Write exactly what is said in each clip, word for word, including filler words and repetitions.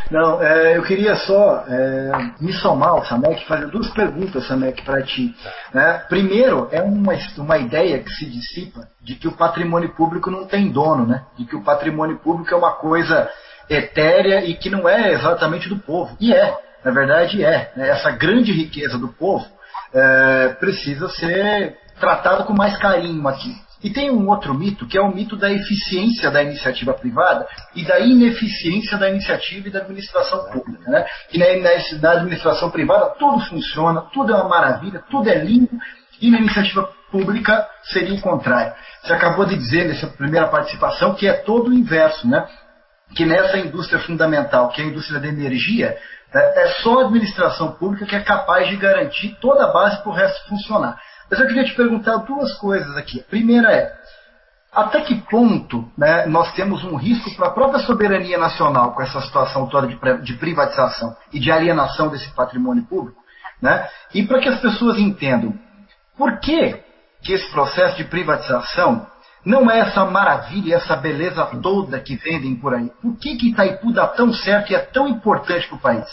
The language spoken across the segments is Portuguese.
Não, é, eu queria só é, me somar ao Samek e fazer duas perguntas, Samek, para ti. Né? Primeiro, é uma, uma ideia que se dissipa de que o patrimônio público não tem dono, né? De que o patrimônio público é uma coisa etérea e que não é exatamente do povo. E é, na verdade é. Né? Essa grande riqueza do povo é, precisa ser tratada com mais carinho aqui. E tem um outro mito, que é o mito da eficiência da iniciativa privada e da ineficiência da iniciativa e da administração pública. Né? Que na, na, na administração privada tudo funciona, tudo é uma maravilha, tudo é limpo, e na iniciativa pública seria o contrário. Você acabou de dizer nessa primeira participação que é todo o inverso, né? Que nessa indústria fundamental, que é a indústria da energia, é só a administração pública que é capaz de garantir toda a base para o resto funcionar. Mas eu queria te perguntar duas coisas aqui. A primeira é, até que ponto, né, nós temos um risco para a própria soberania nacional com essa situação toda de, de privatização e de alienação desse patrimônio público? Né? E para que as pessoas entendam, por que, que esse processo de privatização não é essa maravilha, essa beleza toda que vendem por aí? Por que, que Itaipu dá tão certo e é tão importante para o país?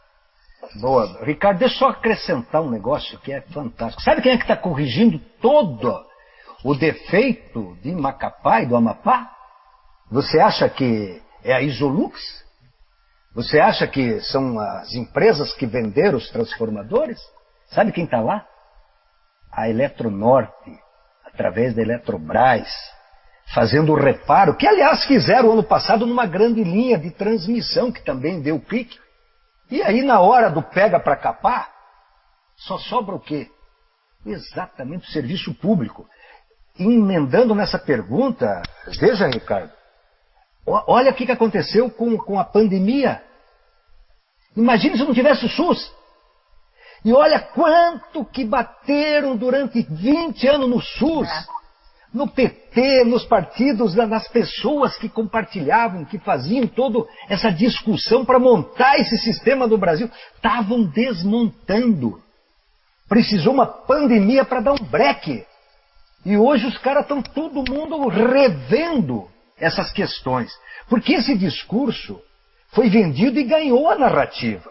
Boa. Ricardo, deixa eu só acrescentar um negócio que é fantástico. Sabe quem é que está corrigindo todo o defeito de Macapá e do Amapá? Você acha que é a Isolux? Você acha que são as empresas que venderam os transformadores? Sabe quem está lá? A Eletronorte, através da Eletrobras, fazendo o reparo, que aliás fizeram ano passado numa grande linha de transmissão, que também deu pique. E aí, na hora do pega para capar, só sobra o quê? Exatamente o serviço público. Emendando nessa pergunta, veja, Ricardo, olha o que aconteceu com, com a pandemia. Imagine se não tivesse o SUS. E olha quanto que bateram durante vinte anos no SUS, no P T, nos partidos, nas pessoas que compartilhavam, que faziam toda essa discussão para montar esse sistema do Brasil. Estavam desmontando. Precisou uma pandemia para dar um breque. E hoje os caras estão todo mundo revendo essas questões. Porque esse discurso foi vendido e ganhou a narrativa.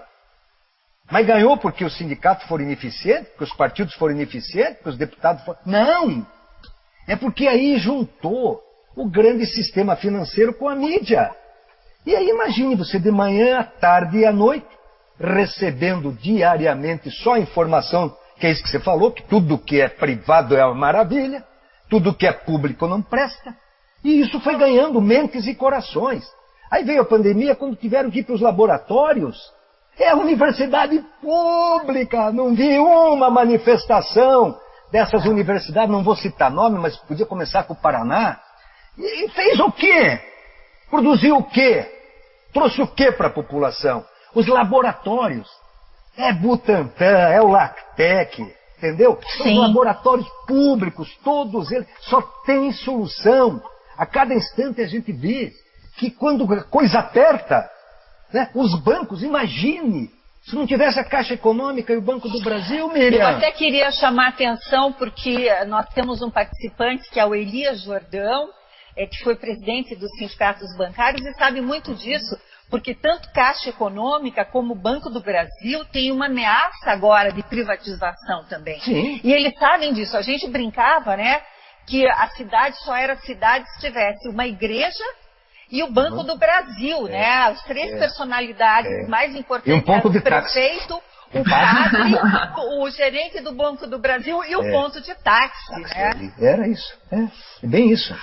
Mas ganhou porque os sindicatos foram ineficientes, porque os partidos foram ineficientes, porque os deputados foram... Não! É porque aí juntou o grande sistema financeiro com a mídia. E aí imagine você de manhã, à tarde e à noite, recebendo diariamente só informação, que é isso que você falou, que tudo que é privado é uma maravilha, tudo que é público não presta. E isso foi ganhando mentes e corações. Aí veio a pandemia, quando tiveram que ir para os laboratórios. É a universidade pública, não vi uma manifestação dessas universidades, não vou citar nome, mas podia começar com o Paraná. E fez o quê? Produziu o quê? Trouxe o quê para a população? Os laboratórios. É Butantan, é o Lactec, entendeu? Sim. Os laboratórios públicos, todos eles, só tem solução. A cada instante a gente vê que quando a coisa aperta, né, os bancos, imagine, se não tivesse a Caixa Econômica e o Banco do Brasil, Miriam. Eu até queria chamar a atenção, porque nós temos um participante, que é o Elias Jordão, é, que foi presidente dos sindicatos bancários e sabe muito disso, porque tanto Caixa Econômica como o Banco do Brasil tem uma ameaça agora de privatização também. Sim. E eles sabem disso. A gente brincava, né, que a cidade só era cidade se tivesse uma igreja e o Banco uhum. do Brasil, é, né? As três é, personalidades é. mais importantes, e um ponto de o prefeito, táxi. o padre, o gerente do Banco do Brasil e o é. ponto de táxi, né? Era isso, é, é bem isso.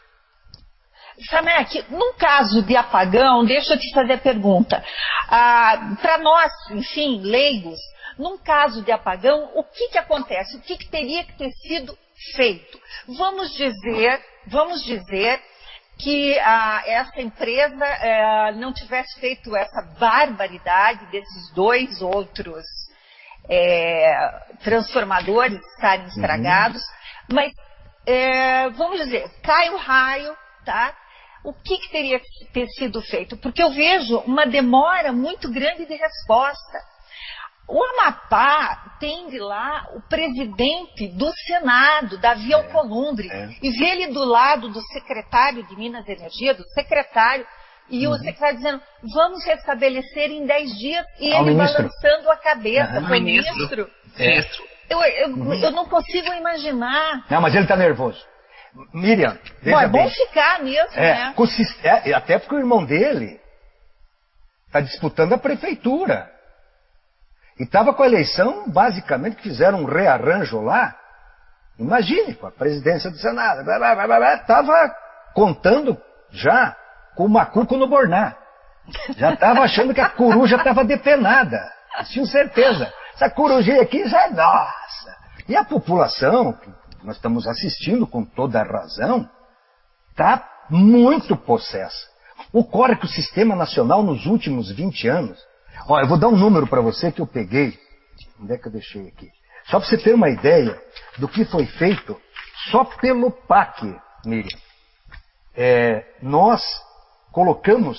Samek, num caso de apagão, deixa eu te fazer a pergunta. Ah, para nós, enfim, leigos, num caso de apagão, o que que acontece? O que que teria que ter sido feito? Vamos dizer, vamos dizer que ah, essa empresa eh, não tivesse feito essa barbaridade desses dois outros eh, transformadores estarem estragados, uhum. mas eh, vamos dizer, cai o raio, tá? O que, que teria que ter sido feito? Porque eu vejo uma demora muito grande de resposta. O Amapá tem de lá o presidente do Senado, Davi Alcolumbre, é, é. e vê ele do lado do secretário de Minas e Energia, do secretário, E uhum. o secretário dizendo, vamos restabelecer em dez dias, e Ao ele ministro. balançando a cabeça Uhum. para o ministro. É. Eu, eu, Uhum. eu não consigo imaginar. Não, mas ele está nervoso. Miriam, veja Bom, é bom bem. ficar mesmo, É, né? com o sis- é, até porque o irmão dele está disputando a prefeitura. E estava com a eleição, basicamente, que fizeram um rearranjo lá. Imagine, com a presidência do Senado. Estava contando já com o macuco no borná. Já estava achando que a coruja estava depenada. Tinha certeza. Essa corujinha aqui já é nossa. E a população, que nós estamos assistindo com toda a razão, está muito possessa. Ocorre que o Sistema Nacional nos últimos vinte anos... Ó, eu vou dar um número para você que eu peguei. Onde é que eu deixei aqui? Só para você ter uma ideia do que foi feito só pelo P A C, Miriam. É, nós colocamos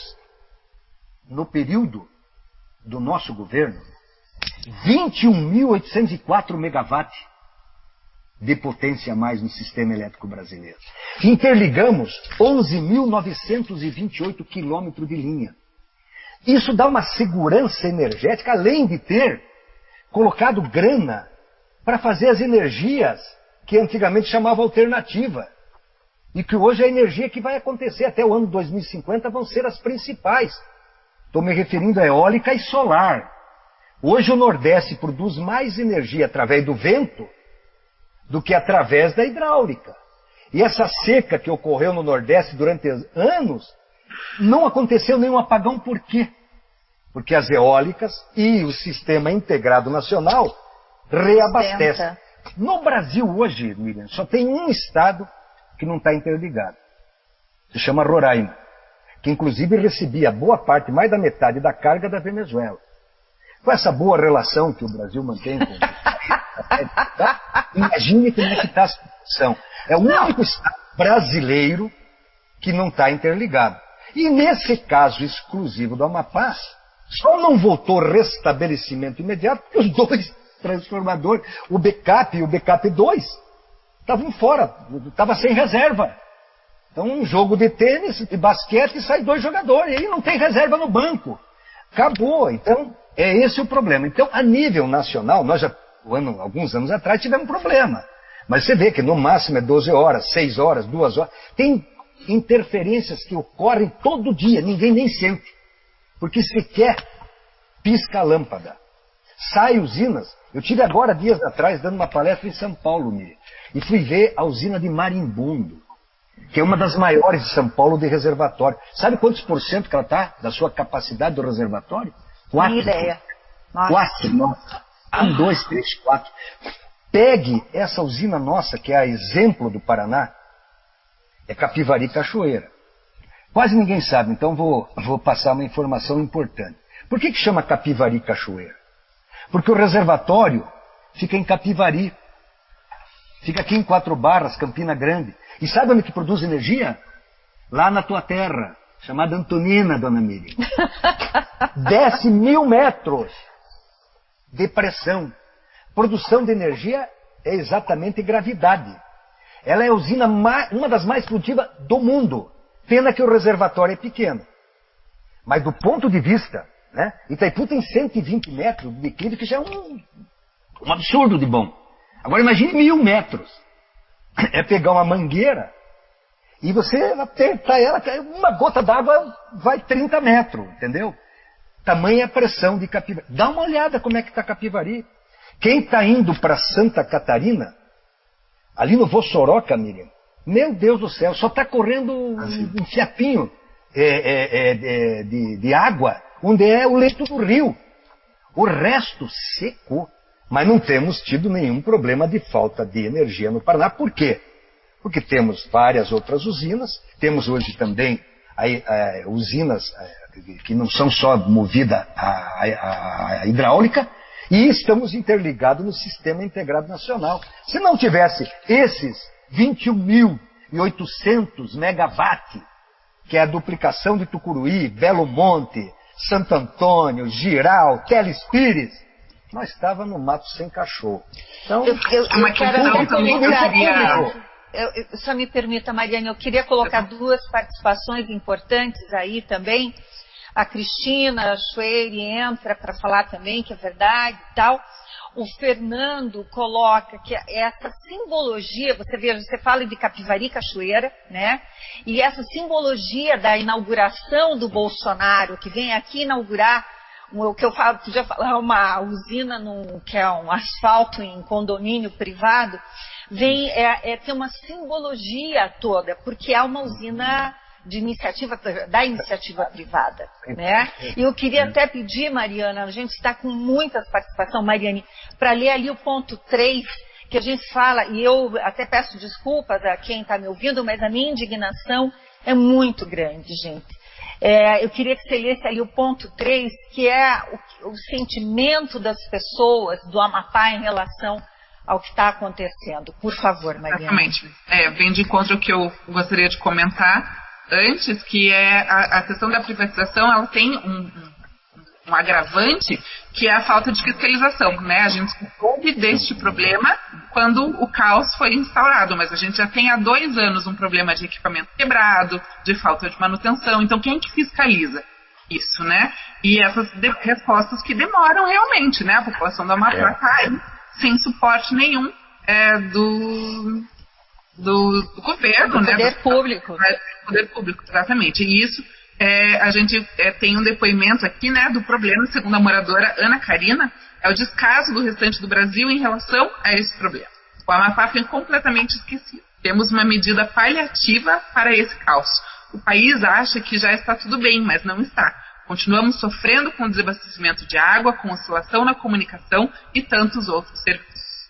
no período do nosso governo vinte e um mil oitocentos e quatro megawatts de potência a mais no sistema elétrico brasileiro. Interligamos onze mil novecentos e vinte e oito quilômetros de linha. Isso dá uma segurança energética, além de ter colocado grana para fazer as energias que antigamente chamava alternativa. E que hoje é a energia que vai acontecer até o ano dois mil e cinquenta vão ser as principais. Estou me referindo a eólica e solar. Hoje o Nordeste produz mais energia através do vento do que através da hidráulica. E essa seca que ocorreu no Nordeste durante anos, não aconteceu nenhum apagão. Por quê? Porque as eólicas e o Sistema Integrado Nacional reabastecem. No Brasil hoje, Miriam, só tem um estado que não está interligado. Se chama Roraima. Que inclusive recebia boa parte, mais da metade da carga da Venezuela. Com essa boa relação que o Brasil mantém com tá? Imagine como é que está a situação. É o único estado brasileiro que não está interligado. E nesse caso exclusivo do Amapá, só não voltou restabelecimento imediato porque os dois transformadores, o backup e o backup dois, estavam fora, estava sem reserva. Então um jogo de tênis, de basquete, sai dois jogadores, e aí não tem reserva no banco. Acabou. Então, é esse o problema. Então, a nível nacional, nós já, ano, alguns anos atrás, tivemos um problema. Mas você vê que no máximo é doze horas, seis horas, duas horas. Tem interferências que ocorrem todo dia, ninguém nem sente. Porque sequer pisca a lâmpada. Sai usinas. Eu tive agora, dias atrás, dando uma palestra em São Paulo, Miriam, e fui ver a usina de Marimbondo, que é uma das maiores de São Paulo de reservatório. Sabe quantos por cento que ela está da sua capacidade do reservatório? Quatro. Minha ideia. Nossa. Quatro, nossa. Um, dois, três, quatro. Pegue essa usina nossa, que é a exemplo do Paraná, é Capivari Cachoeira. Quase ninguém sabe, então vou, vou passar uma informação importante. Por que que chama Capivari Cachoeira? Porque o reservatório fica em Capivari. Fica aqui em Quatro Barras, Campina Grande. E sabe onde que produz energia? Lá na tua terra, chamada Antonina, dona Miriam. Desce mil metros de pressão. Produção de energia é exatamente gravidade. Ela é a usina mais, uma das mais produtivas do mundo. Pena que o reservatório é pequeno. Mas do ponto de vista, né? Itaipu tem cento e vinte metros de declive, que já é um, um absurdo de bom. Agora imagine mil metros. É pegar uma mangueira e você apertar ela, uma gota d'água vai trinta metros, entendeu? Tamanha a pressão de Capivari. Dá uma olhada como é que está Capivari. Quem está indo para Santa Catarina, ali no Vossoroca, Miriam, meu Deus do céu, só está correndo um, um fiapinho é, é, é, de, de água, onde é o leito do rio. O resto secou. Mas não temos tido nenhum problema de falta de energia no Paraná. Por quê? Porque temos várias outras usinas, temos hoje também a, a, usinas a, que não são só movidas a, a, a hidráulica, e estamos interligados no Sistema Integrado Nacional. Se não tivesse esses vinte e um mil e oitocentos megawatts, que é a duplicação de Tucuruí, Belo Monte, Santo Antônio, Giral, Telespires, nós estávamos no mato sem cachorro. Então, eu, eu, uma eu quero questão também que eu queria... eu, eu, só me permita, Mariana, eu queria colocar duas participações importantes aí também. A Cristina Schweire entra para falar também, que é verdade e tal. O Fernando coloca que essa simbologia, você veja, você fala de Capivari Cachoeira, né? E essa simbologia da inauguração do Bolsonaro, que vem aqui inaugurar, o que eu falo, podia falar uma usina, num, que é um asfalto em condomínio privado, vem, é, é, tem uma simbologia toda, porque é uma usina de iniciativa, da iniciativa privada, né? E eu queria até pedir, Mariana, a gente está com muitas participações, Mariane, para ler ali o ponto três, que a gente fala, e eu até peço desculpas a quem está me ouvindo, mas a minha indignação é muito grande, gente. É, eu queria que você lesse ali o ponto três, que é o, o sentimento das pessoas do Amapá em relação ao que está acontecendo. Por favor, Mariana. Exatamente. É, vem de encontro ao que eu gostaria de comentar antes, que é a, a questão da privatização, ela tem um, um, um agravante, que é a falta de fiscalização, né? A gente soube deste problema quando o caos foi instaurado, mas a gente já tem há dois anos um problema de equipamento quebrado, de falta de manutenção. Então, quem que fiscaliza isso, né? E essas de, respostas que demoram realmente, né? A população do Amapá está aí sem suporte nenhum é, do... Do, do governo, do né? Poder do público. Do poder público, exatamente. E isso, é, a gente é, tem um depoimento aqui, né, do problema, segundo a moradora Ana Karina, é o descaso do restante do Brasil em relação a esse problema. O Amapá foi completamente esquecido. Temos uma medida paliativa para esse caos. O país acha que já está tudo bem, mas não está. Continuamos sofrendo com desabastecimento de água, com oscilação na comunicação e tantos outros serviços.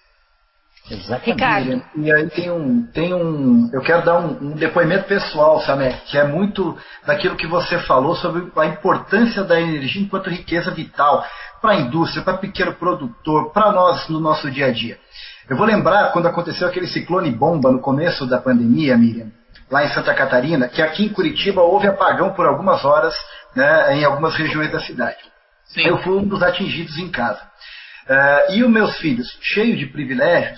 Exatamente. Ricardo. E aí tem um, tem um, eu quero dar um, um depoimento pessoal, Samé, que é muito daquilo que você falou sobre a importância da energia enquanto riqueza vital para a indústria, para o pequeno produtor, para nós no nosso dia a dia. Eu vou lembrar quando aconteceu aquele ciclone bomba no começo da pandemia, Miriam, lá em Santa Catarina, que aqui em Curitiba houve apagão por algumas horas, né, em algumas regiões da cidade. Sim. Eu fui um dos atingidos em casa. Uh, e os meus filhos, cheios de privilégios,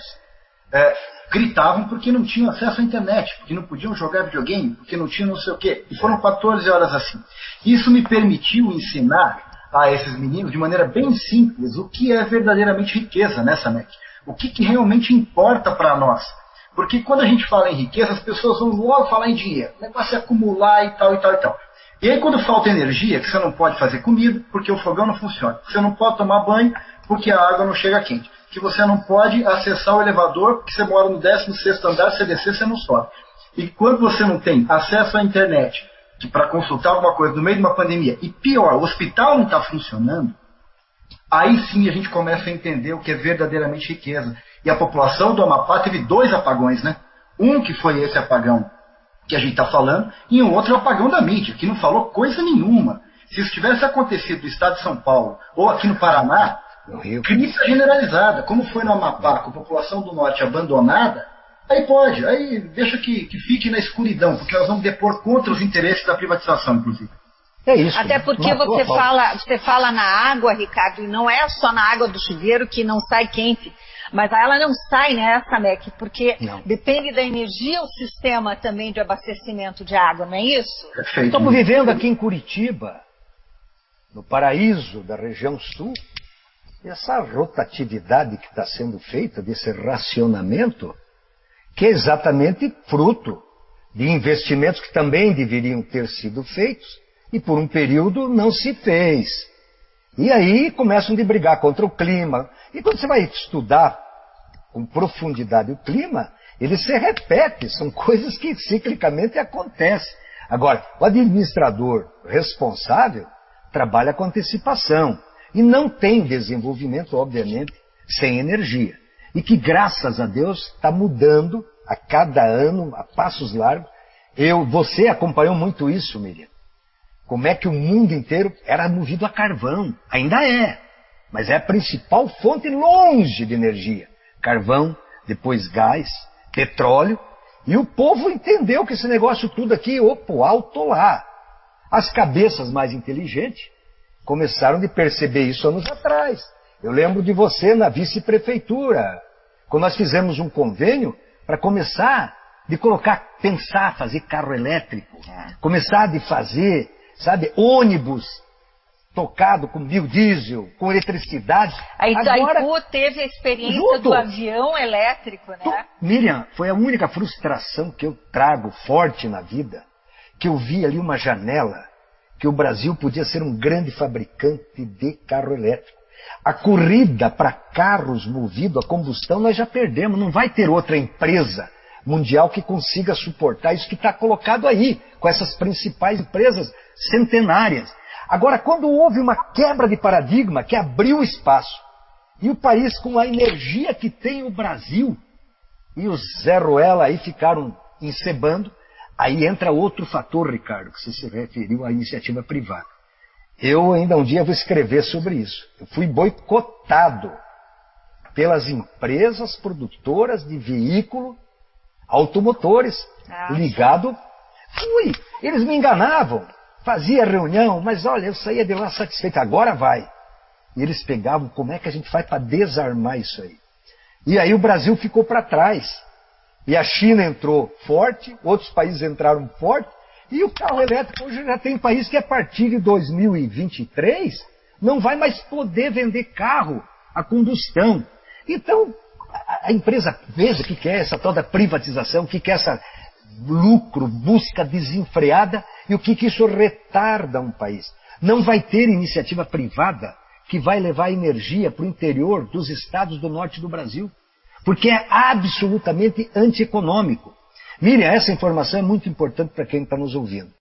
uh, gritavam porque não tinham acesso à internet, porque não podiam jogar videogame, porque não tinham não sei o quê. E foram quatorze horas assim. Isso me permitiu ensinar a esses meninos, de maneira bem simples, o que é verdadeiramente riqueza, né, Samek? O que, que realmente importa para nós. Porque quando a gente fala em riqueza, as pessoas vão logo falar em dinheiro. O negócio é acumular e tal, e tal, e tal. E aí quando falta energia, que você não pode fazer comida, porque o fogão não funciona. Que você não pode tomar banho, porque a água não chega quente. Que você não pode acessar o elevador, porque você mora no décimo sexto andar, se você descer, você não sobe. E quando você não tem acesso à internet, para consultar alguma coisa no meio de uma pandemia, e pior, o hospital não está funcionando, aí sim a gente começa a entender o que é verdadeiramente riqueza. E a população do Amapá teve dois apagões, né? Um que foi esse apagão que a gente está falando, e um outro é o apagão da mídia, que não falou coisa nenhuma. Se isso tivesse acontecido no estado de São Paulo, ou aqui no Paraná, crise generalizada, como foi no Amapá, com a população do norte abandonada, aí pode, aí deixa que, que fique na escuridão, porque nós vamos depor contra os interesses da privatização, inclusive. É isso. Até porque você fala, você fala na água, Ricardo, e não é só na água do chuveiro que não sai quente, mas ela não sai, né, Samek, porque não. Depende da energia o sistema também de abastecimento de água, não é isso? Perfeito. Estamos vivendo aqui em Curitiba, no paraíso da região sul, e essa rotatividade que está sendo feita, desse racionamento, que é exatamente fruto de investimentos que também deveriam ter sido feitos, e por um período não se fez. E aí começam a brigar contra o clima. E quando você vai estudar com profundidade o clima, ele se repete, são coisas que ciclicamente acontecem. Agora, o administrador responsável trabalha com antecipação e não tem desenvolvimento, obviamente, sem energia. E que, graças a Deus, está mudando a cada ano, a passos largos. Eu, você acompanhou muito isso, Miriam. Como é que o mundo inteiro era movido a carvão. Ainda é, mas é a principal fonte longe de energia. Carvão, depois gás, petróleo. E o povo entendeu que esse negócio tudo aqui, opa, alto lá. As cabeças mais inteligentes começaram a perceber isso anos atrás. Eu lembro de você na vice-prefeitura, quando nós fizemos um convênio para começar de colocar, pensar, fazer carro elétrico, começar de fazer, sabe, ônibus tocado com biodiesel, com eletricidade. A Itaipu Agora, teve a experiência junto. do avião elétrico, né? Tu, Miriam, foi a única frustração que eu trago forte na vida, que eu vi ali uma janela, que o Brasil podia ser um grande fabricante de carro elétrico. A corrida para carros movidos a combustão nós já perdemos, não vai ter outra empresa mundial que consiga suportar isso que está colocado aí, com essas principais empresas centenárias. Agora, quando houve uma quebra de paradigma que abriu espaço, e o país com a energia que tem o Brasil, e os Zé Ruela aí ficaram encebando, aí entra outro fator, Ricardo, que você se referiu à iniciativa privada. Eu ainda um dia vou escrever sobre isso. Eu fui boicotado pelas empresas produtoras de veículo automotores, Ah, ligado. Fui. Eles me enganavam. Fazia reunião, mas olha, eu saía de lá satisfeito. Agora vai. E eles pegavam, como é que a gente faz para desarmar isso aí? E aí o Brasil ficou para trás. E a China entrou forte, outros países entraram forte, e o carro elétrico hoje já tem país que a partir de dois mil e vinte e três não vai mais poder vender carro a combustão. Então, a empresa, veja o que é essa tal da privatização, o que é essa lucro, busca desenfreada, e o que isso retarda um país. Não vai ter iniciativa privada que vai levar energia para o interior dos estados do norte do Brasil, porque é absolutamente antieconômico. Miriam, essa informação é muito importante para quem está nos ouvindo.